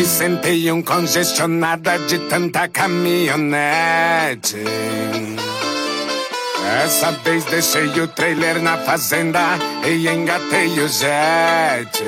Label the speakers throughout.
Speaker 1: sentei congestionada de tanta caminhonete. Essa vez deixei o trailer na fazenda e engatei o jet.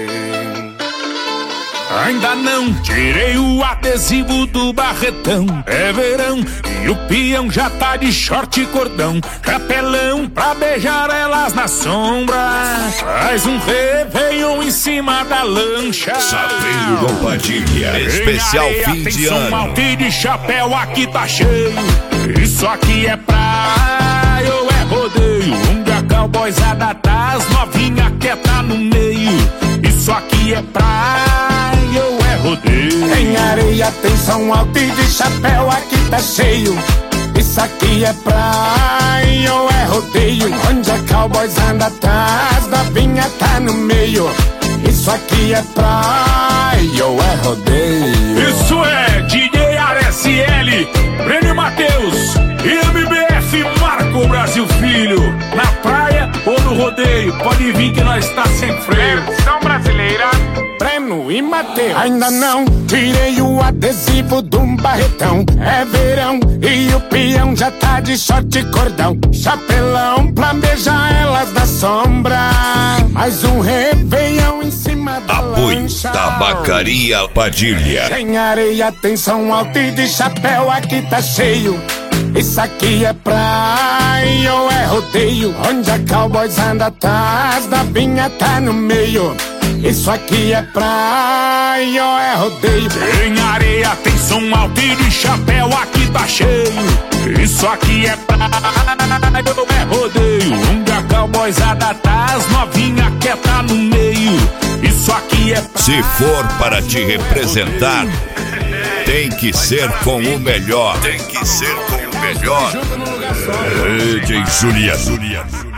Speaker 2: Ainda não tirei o adesivo do barretão. É verão e o peão já tá de short e cordão, chapelão pra beijar elas na sombra. Faz um réveillon em cima da lancha.
Speaker 3: Sapeiro do Padilha, especial fim de ano.
Speaker 2: Malte de chapéu aqui tá cheio. Isso aqui é praia ou é rodeio? Onde a cowboyzada tá, as novinha quer tá no meio. Isso aqui é praia ou é rodeio?
Speaker 1: Em areia tem som alto e de chapéu aqui tá cheio. Isso aqui é praia ou é rodeio? Onde a cowboyzada tá, as novinha tá no meio. Isso aqui é praia ou é rodeio?
Speaker 2: Isso é DJ RSL, Breno Matheus e MBF Marco Brasil Filho. Na praia ou no rodeio, pode vir que nós tá sem freio.
Speaker 1: Versão brasileira, Breno e Matheus. Ainda não tirei o adesivo de um barretão. É verão e o peão já tá de short e cordão, chapelão pra beijar elas da sombra. Mais um réveillon em cima da
Speaker 3: Apoio
Speaker 1: lancha.
Speaker 3: Tabacaria Padilha.
Speaker 1: Em areia tem som alto e de chapéu aqui tá cheio. Isso aqui é praia ou é rodeio? Onde a cowboyzada tá, as novinha tá no meio. Isso aqui é praia ou é rodeio?
Speaker 2: Em areia tem som alto e de chapéu aqui tá cheio. Isso aqui é praia ou é rodeio? Onde a cowboyzada tá, as novinha quer tá no meio. Isso aqui é praia.
Speaker 3: Se for para te representar, tem que ser com o melhor. Tem que ser com o melhor. DJ Juliano.